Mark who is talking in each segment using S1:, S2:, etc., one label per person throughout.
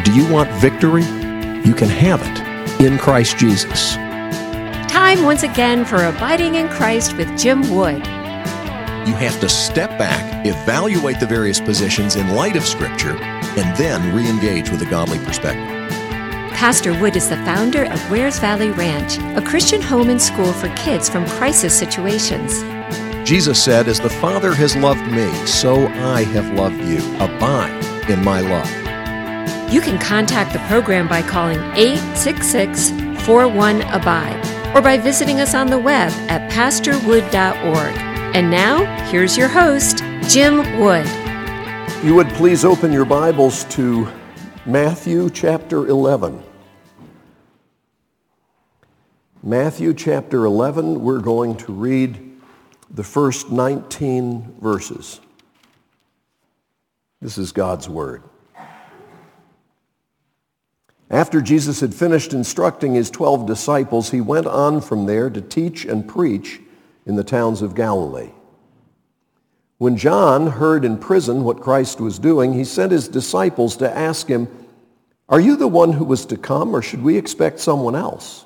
S1: Do you want victory? You can have it in Christ Jesus.
S2: Time once again for Abiding in Christ with Jim Wood.
S1: You have to step back, evaluate the various positions in light of Scripture, and then re-engage with a godly perspective.
S2: Pastor Wood is the founder of Wares Valley Ranch, a Christian home and school for kids from crisis situations.
S1: Jesus said, "As the Father has loved me, so I have loved you. Abide in my love."
S2: You can contact the program by calling 866-41-ABIDE or by visiting us on the web at pastorwood.org. And now, here's your host, Jim Wood.
S3: You would please open your Bibles to Matthew chapter 11. Matthew chapter 11, we're going to read the first 19 verses. This is God's Word. After Jesus had finished instructing his 12 disciples, he went on from there to teach and preach in the towns of Galilee. When John heard in prison what Christ was doing, he sent his disciples to ask him, "Are you the one who was to come, or should we expect someone else?"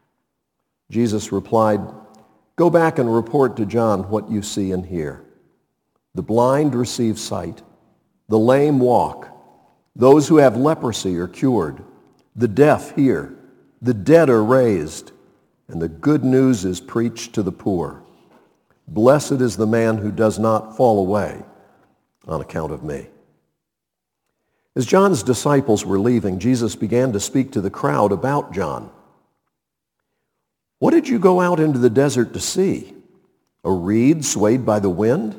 S3: Jesus replied, "Go back and report to John what you see and hear. The blind receive sight, the lame walk, those who have leprosy are cured, the deaf hear, the dead are raised, and the good news is preached to the poor. Blessed is the man who does not fall away on account of me." As John's disciples were leaving, Jesus began to speak to the crowd about John. "What did you go out into the desert to see? A reed swayed by the wind?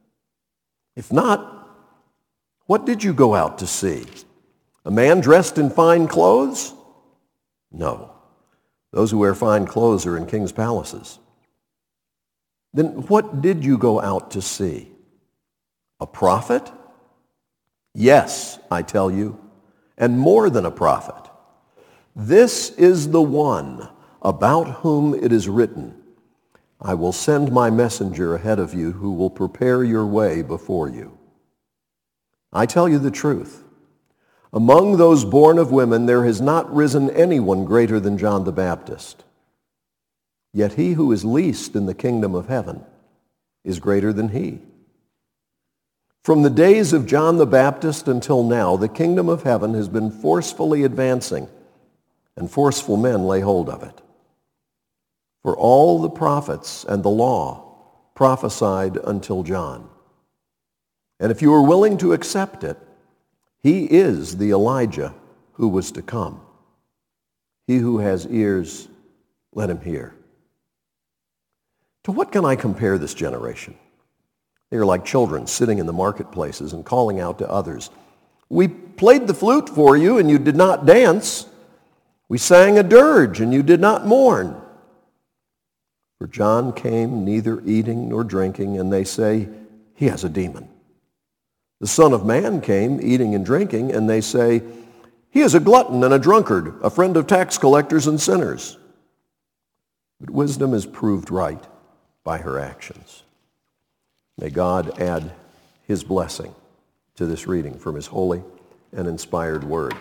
S3: If not, what did you go out to see? A man dressed in fine clothes? No. Those who wear fine clothes are in king's palaces. Then what did you go out to see? A prophet? Yes, I tell you, and more than a prophet. This is the one about whom it is written, 'I will send my messenger ahead of you who will prepare your way before you.' I tell you the truth. Among those born of women, there has not risen anyone greater than John the Baptist. Yet he who is least in the kingdom of heaven is greater than he. From the days of John the Baptist until now, the kingdom of heaven has been forcefully advancing, and forceful men lay hold of it. For all the prophets and the law prophesied until John. And if you are willing to accept it, he is the Elijah who was to come. He who has ears, let him hear." To what can I compare this generation? They are like children sitting in the marketplaces and calling out to others, "We played the flute for you and you did not dance. We sang a dirge and you did not mourn. For John came neither eating nor drinking, and they say, 'He has a demon.' The Son of Man came eating and drinking, and they say, 'He is a glutton and a drunkard, a friend of tax collectors and sinners.' But wisdom is proved right by her actions." May God add his blessing to this reading from his holy and inspired word.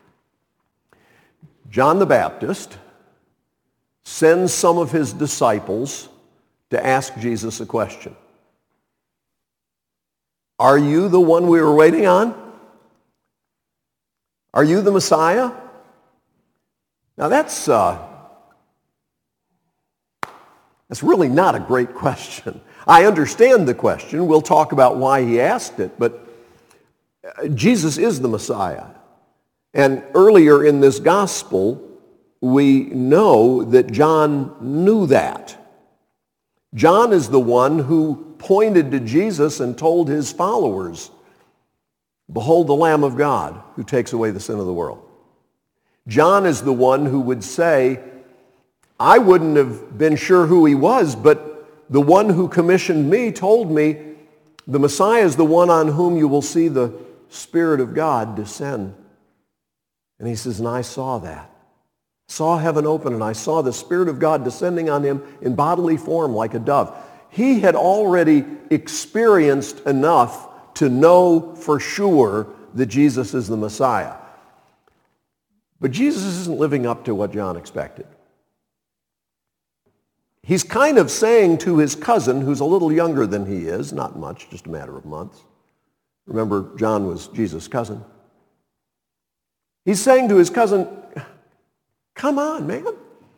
S3: John the Baptist sends some of his disciples to ask Jesus a question. "Are you the one we were waiting on? Are you the Messiah?" Now that's really not a great question. I understand the question. We'll talk about why he asked it, but Jesus is the Messiah. And earlier in this gospel, we know that John knew that. John is the one who pointed to Jesus and told his followers, "Behold the Lamb of God who takes away the sin of the world." John is the one who would say, "I wouldn't have been sure who he was, but the one who commissioned me told me the Messiah is the one on whom you will see the Spirit of God descend." And he says, "And I saw that. Saw heaven open, and I saw the Spirit of God descending on him in bodily form like a dove." He had already experienced enough to know for sure that Jesus is the Messiah. But Jesus isn't living up to what John expected. He's kind of saying to his cousin, who's a little younger than he is, not much, just a matter of months. Remember, John was Jesus' cousin. He's saying to his cousin, come on, man.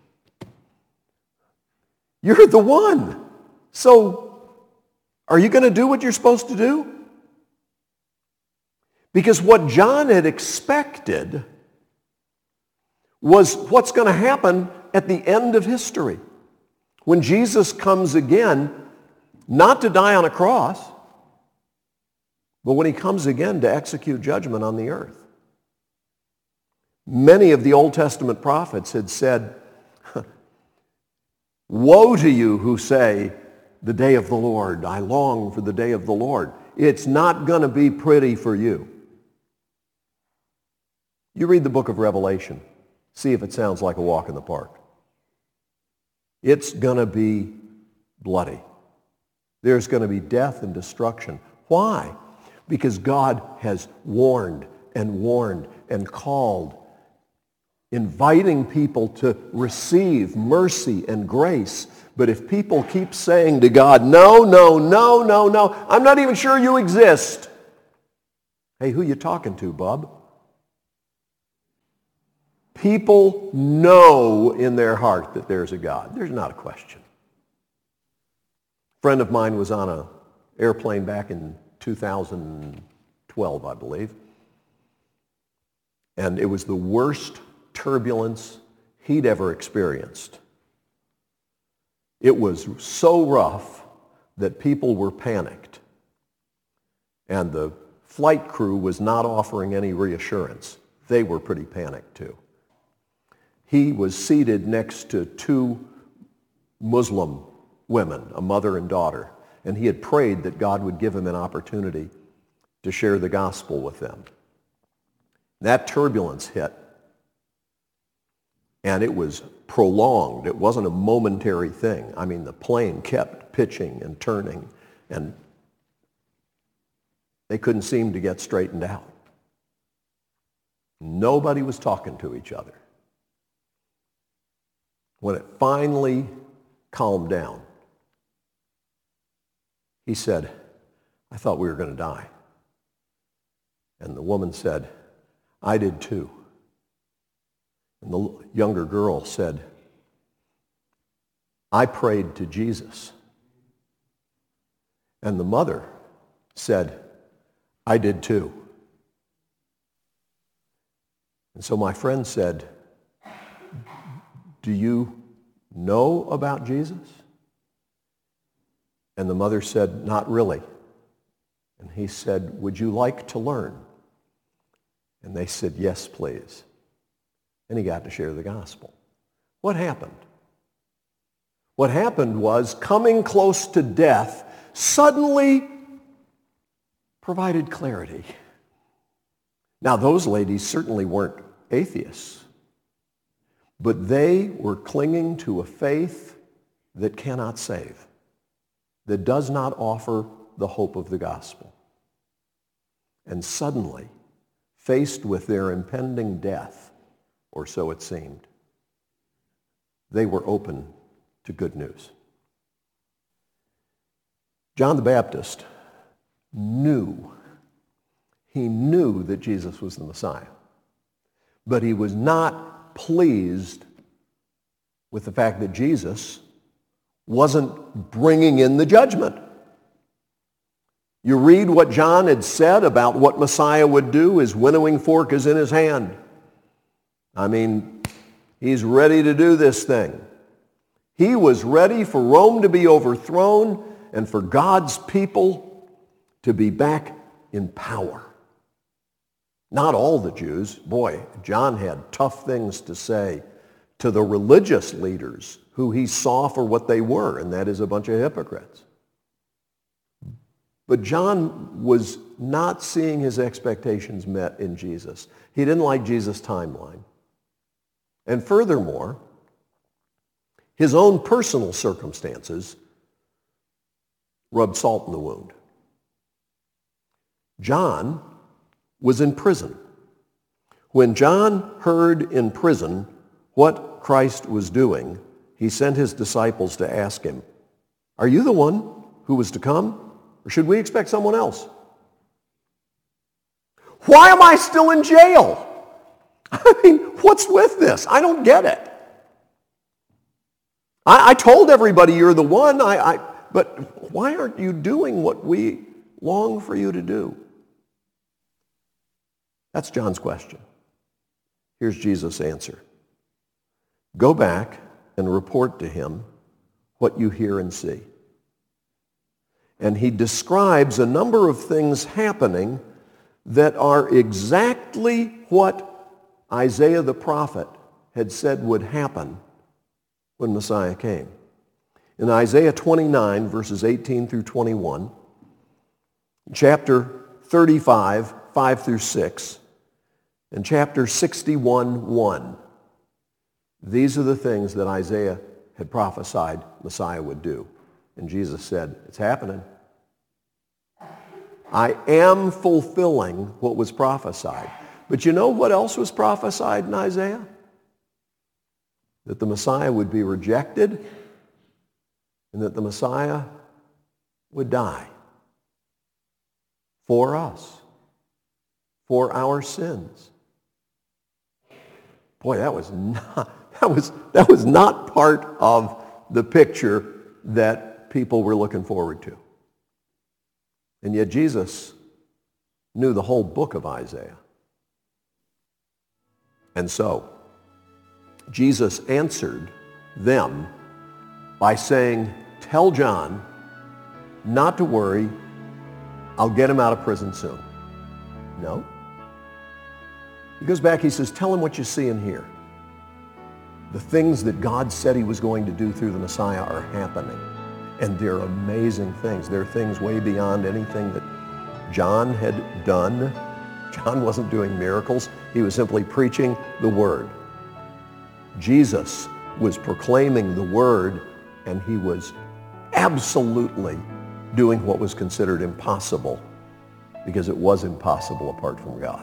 S3: You're the one. So, are you going to do what you're supposed to do? Because what John had expected was what's going to happen at the end of history. When Jesus comes again, not to die on a cross, but when he comes again to execute judgment on the earth. Many of the Old Testament prophets had said, woe to you who say, the day of the Lord, I long for the day of the Lord. It's not going to be pretty for you. You read the book of Revelation, see if it sounds like a walk in the park. It's going to be bloody. There's going to be death and destruction. Why? Because God has warned and called, inviting people to receive mercy and grace. But if people keep saying to God, no, no, no, no, no, I'm not even sure you exist. Hey, who you talking to, bub? People know in their heart that there's a God. There's not a question. A friend of mine was on an airplane back in 2012, I believe. And it was the worst turbulence he'd ever experienced. It was so rough that people were panicked. And the flight crew was not offering any reassurance. They were pretty panicked too. He was seated next to two Muslim women, a mother and daughter, and he had prayed that God would give him an opportunity to share the gospel with them. That turbulence hit, and it was prolonged. It wasn't a momentary thing. I mean, the plane kept pitching and turning, and they couldn't seem to get straightened out. Nobody was talking to each other. When it finally calmed down, he said, I thought we were going to die. And the woman said, I did too. And the younger girl said, I prayed to Jesus. And the mother said, I did too. And so my friend said, do you know about Jesus? And the mother said, not really. And he said, would you like to learn? And they said, yes, please. And he got to share the gospel. What happened? What happened was coming close to death suddenly provided clarity. Now, those ladies certainly weren't atheists, but they were clinging to a faith that cannot save, that does not offer the hope of the gospel. And suddenly, faced with their impending death, or so it seemed, they were open to good news. John the Baptist knew that Jesus was the Messiah, but he was not pleased with the fact that Jesus wasn't bringing in the judgment. You read what John had said about what Messiah would do. His winnowing fork is in his hand. I mean, he's ready to do this thing. He was ready for Rome to be overthrown and for God's people to be back in power. Not all the Jews. Boy, John had tough things to say to the religious leaders who he saw for what they were, and that is a bunch of hypocrites. But John was not seeing his expectations met in Jesus. He didn't like Jesus' timeline. And furthermore, his own personal circumstances rubbed salt in the wound. John was in prison When John heard in prison what Christ was doing, he sent his disciples to ask him, "Are you the one who was to come, or should we expect someone else?" Why am I still in jail? I mean, what's with this? I don't get it. I told everybody you're the one, but why aren't you doing what we long for you to do? That's John's question. Here's Jesus' answer. Go back and report to him what you hear and see. And he describes a number of things happening that are exactly what Isaiah the prophet had said would happen when Messiah came. In Isaiah 29, verses 18 through 21, chapter 35, 5 through 6, and chapter 61, 1, these are the things that Isaiah had prophesied Messiah would do. And Jesus said, it's happening. I am fulfilling what was prophesied. But you know what else was prophesied in Isaiah? That the Messiah would be rejected and that the Messiah would die for us, for our sins. Boy, that was not part of the picture that people were looking forward to. And yet Jesus knew the whole book of Isaiah. And so Jesus answered them by saying, tell John not to worry, I'll get him out of prison soon. No. He goes back, he says, tell him what you see and hear. The things that God said he was going to do through the Messiah are happening. And they're amazing things. They're things way beyond anything that John had done. John wasn't doing miracles. He was simply preaching the word. Jesus was proclaiming the word, and he was absolutely doing what was considered impossible, because it was impossible apart from God.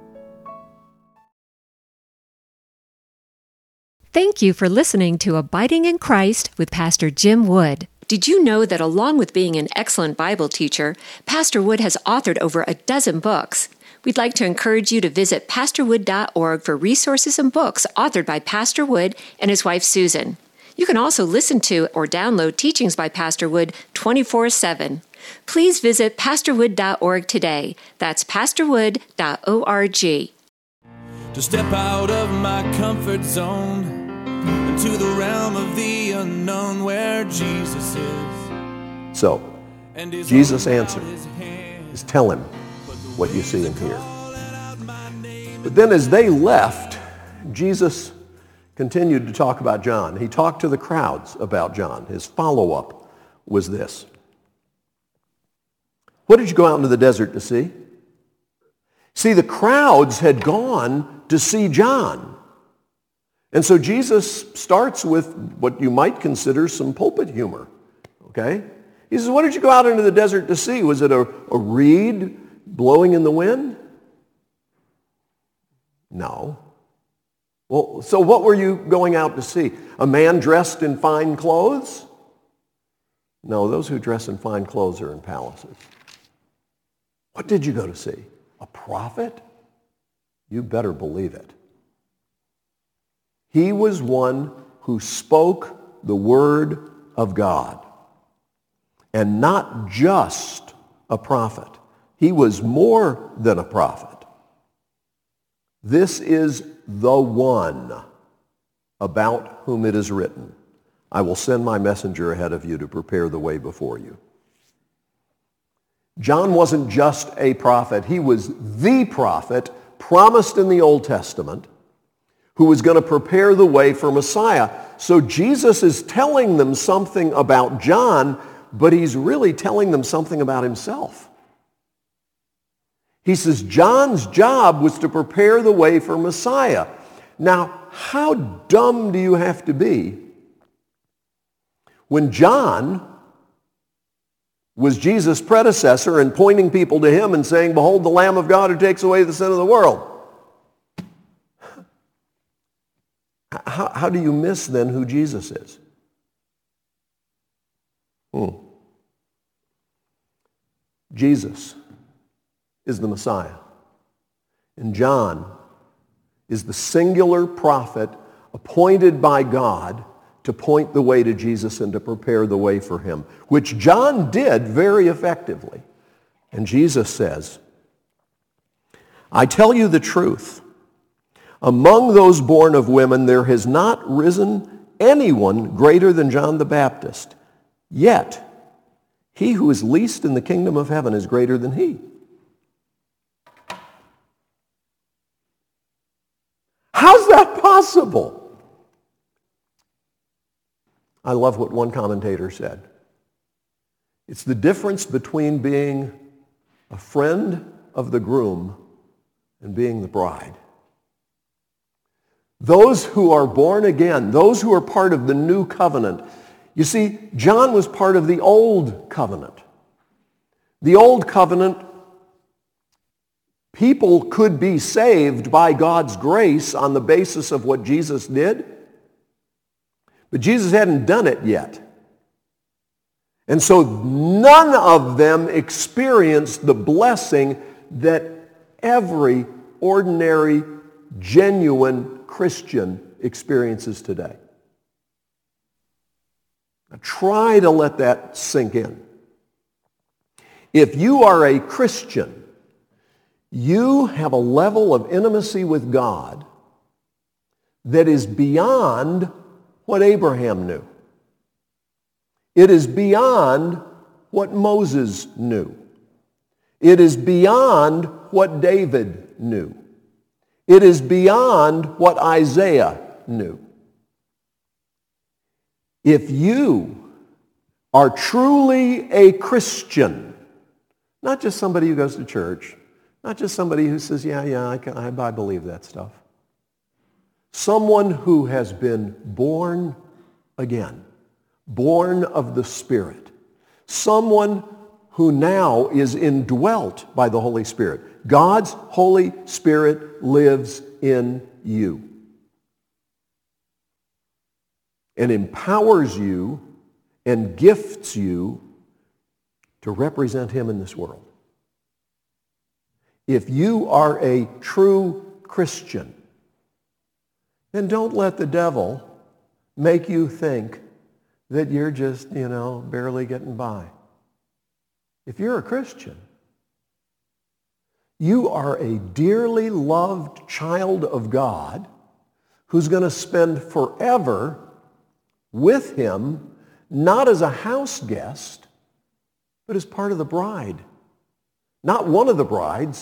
S2: Thank you for listening to Abiding in Christ with Pastor Jim Wood. Did you know that along with being an excellent Bible teacher, Pastor Wood has authored over a dozen books? We'd like to encourage you to visit pastorwood.org for resources and books authored by Pastor Wood and his wife Susan. You can also listen to or download teachings by Pastor Wood 24/7. Please visit pastorwood.org today. That's pastorwood.org.
S4: To step out of my comfort zone into the realm of the unknown where Jesus is.
S3: So, Jesus' answer is tell him what you see and hear. But then as they left, Jesus continued to talk about John. He talked to the crowds about John. His follow-up was this. What did you go out into the desert to see? See, the crowds had gone to see John. And so Jesus starts with what you might consider some pulpit humor, okay? He says, what did you go out into the desert to see? Was it a reed blowing in the wind? No. Well, so what were you going out to see? A man dressed in fine clothes? No, those who dress in fine clothes are in palaces. What did you go to see? A prophet? You better believe it. He was one who spoke the word of God. And not just a prophet. He was more than a prophet. This is the one about whom it is written, I will send my messenger ahead of you to prepare the way before you. John wasn't just a prophet. He was the prophet promised in the Old Testament who was going to prepare the way for Messiah. So Jesus is telling them something about John, but he's really telling them something about himself. He says John's job was to prepare the way for Messiah. Now, how dumb do you have to be when John was Jesus' predecessor and pointing people to him and saying, behold the Lamb of God who takes away the sin of the world? How do you miss then who Jesus is? Jesus is the Messiah. And John is the singular prophet appointed by God to point the way to Jesus and to prepare the way for him, which John did very effectively. And Jesus says, I tell you the truth. Among those born of women, there has not risen anyone greater than John the Baptist. Yet, he who is least in the kingdom of heaven is greater than he. How's that possible? I love what one commentator said. It's the difference between being a friend of the groom and being the bride. Those who are born again, those who are part of the new covenant. You see, John was part of the old covenant. The old covenant, people could be saved by God's grace on the basis of what Jesus did, but Jesus hadn't done it yet. And so none of them experienced the blessing that every ordinary, genuine Christian experiences today. Now try to let that sink in. If you are a Christian, you have a level of intimacy with God that is beyond what Abraham knew. It is beyond what Moses knew. It is beyond what David knew. It is beyond what Isaiah knew. If you are truly a Christian, not just somebody who goes to church, not just somebody who says, I believe that stuff. Someone who has been born again, born of the Spirit. Someone who now is indwelt by the Holy Spirit. God's Holy Spirit lives in you and empowers you and gifts you to represent him in this world. If you are a true Christian, then don't let the devil make you think that you're just, barely getting by. If you're a Christian, you are a dearly loved child of God who's going to spend forever with him, not as a house guest, but as part of the bride. Not one of the brides.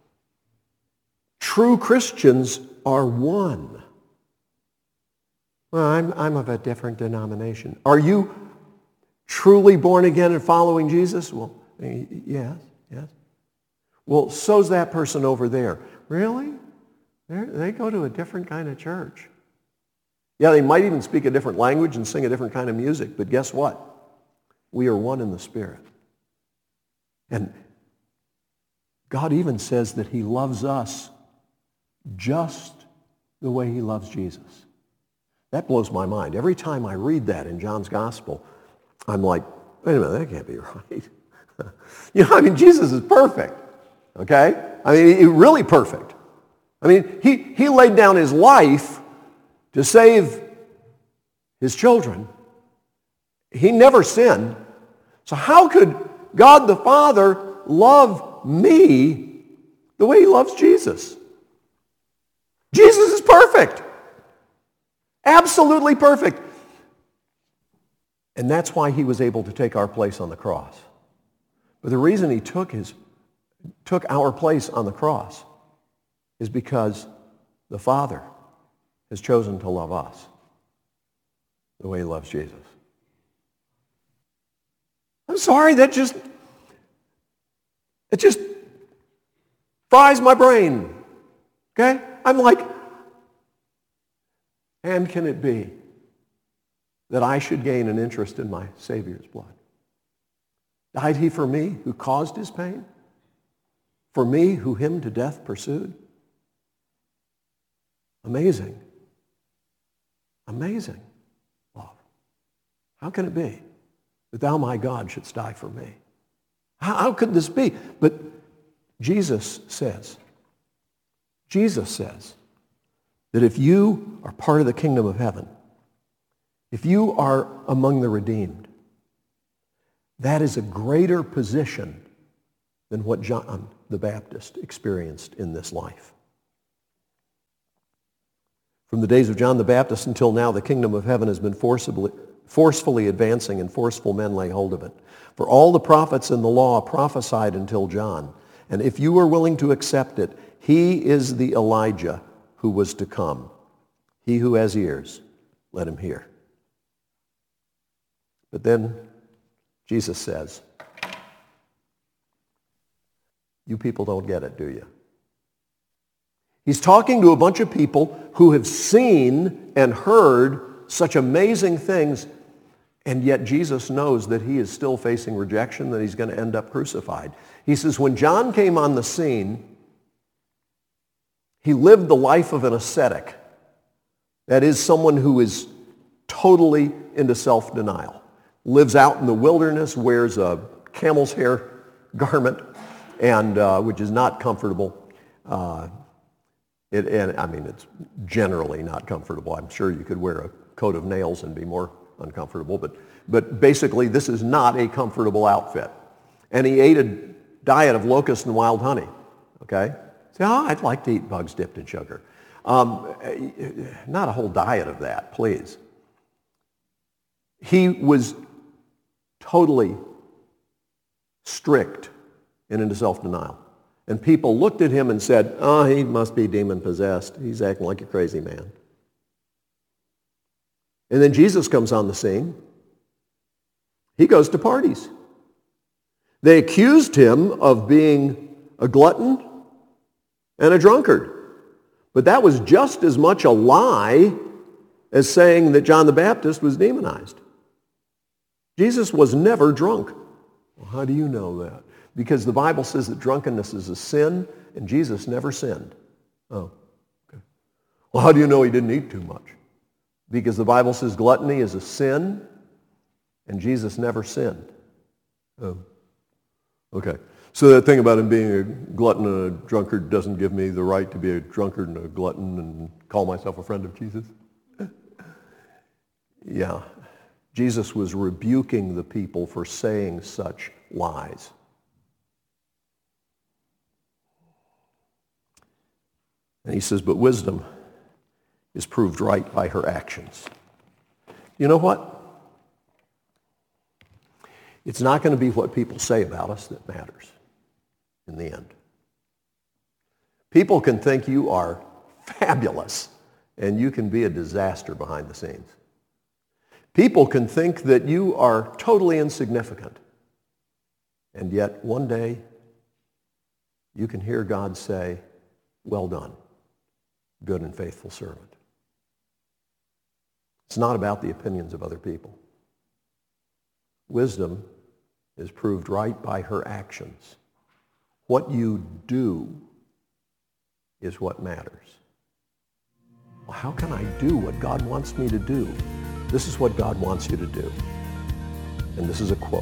S3: True Christians are one. Well, I'm of a different denomination. Are you truly born again and following Jesus? Well, yes. Well, so's that person over there. Really? They go to a different kind of church. Yeah, they might even speak a different language and sing a different kind of music, but guess what? We are one in the Spirit. And God even says that he loves us just the way he loves Jesus. That blows my mind. Every time I read that in John's Gospel, I'm like, wait a minute, that can't be right. Jesus is perfect, okay? He's really perfect. He laid down his life to save his children. He never sinned. So how could God the Father love me the way he loves Jesus? Jesus is perfect. Absolutely perfect. And that's why he was able to take our place on the cross. But the reason he took our place on the cross is because the Father has chosen to love us the way he loves Jesus. I'm sorry, it just fries my brain. Okay? I'm like, and can it be that I should gain an interest in my Savior's blood? Died he for me who caused his pain? For me who him to death pursued? Amazing. Amazing love. How can it be that thou, my God, shouldst die for me? How could this be? But Jesus says that if you are part of the kingdom of heaven, if you are among the redeemed, that is a greater position than what John the Baptist experienced in this life. From the days of John the Baptist until now, the kingdom of heaven has been forcefully advancing, and forceful men lay hold of it. For all the prophets and the law prophesied until John. And if you are willing to accept it, he is the Elijah who was to come. He who has ears, let him hear. But then Jesus says, you people don't get it, do you? He's talking to a bunch of people who have seen and heard such amazing things, and yet Jesus knows that he is still facing rejection, that he's going to end up crucified. He says, when John came on the scene, he lived the life of an ascetic. That is, someone who is totally into self-denial. Lives out in the wilderness, wears a camel's hair garment, and which is not comfortable. It's generally not comfortable. I'm sure you could wear a coat of nails and be more uncomfortable, but basically this is not a comfortable outfit. And he ate a diet of locusts and wild honey, okay? Say, I'd like to eat bugs dipped in sugar. Not a whole diet of that, please. He was totally strict and into self-denial. And people looked at him and said, he must be demon-possessed. He's acting like a crazy man. And then Jesus comes on the scene. He goes to parties. They accused him of being a glutton and a drunkard. But that was just as much a lie as saying that John the Baptist was demonized. Jesus was never drunk. Well, how do you know that? Because the Bible says that drunkenness is a sin, and Jesus never sinned. Oh, okay. Well, how do you know he didn't eat too much? Because the Bible says gluttony is a sin, and Jesus never sinned. Oh, okay. So that thing about him being a glutton and a drunkard doesn't give me the right to be a drunkard and a glutton and call myself a friend of Jesus? Yeah. Jesus was rebuking the people for saying such lies. And he says, but wisdom is proved right by her actions. You know what? It's not going to be what people say about us that matters in the end. People can think you are fabulous, and you can be a disaster behind the scenes. People can think that you are totally insignificant, and yet one day you can hear God say, well done, good and faithful servant. It's not about the opinions of other people. Wisdom is proved right by her actions. What you do is what matters. Well, how can I do what God wants me to do? This is what God wants you to do. And this is a quote.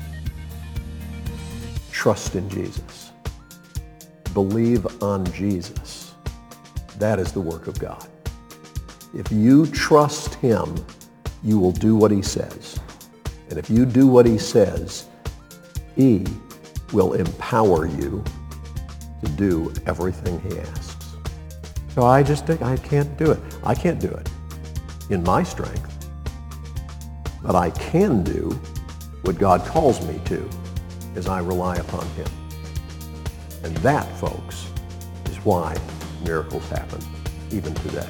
S3: Trust in Jesus. Believe on Jesus. That is the work of God. If you trust him, you will do what he says. And if you do what he says, he will empower you to do everything he asks. So I can't do it. I can't do it in my strength. But I can do what God calls me to as I rely upon him. And that, folks, is why miracles happen even today.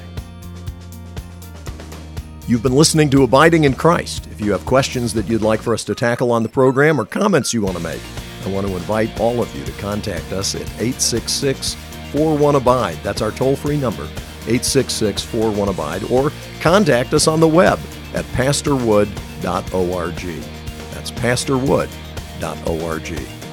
S1: You've been listening to Abiding in Christ. If you have questions that you'd like for us to tackle on the program or comments you want to make, I want to invite all of you to contact us at 866-41-ABIDE. That's our toll-free number, 866-41-ABIDE, or contact us on the web at pastorwood.org. That's pastorwood.org.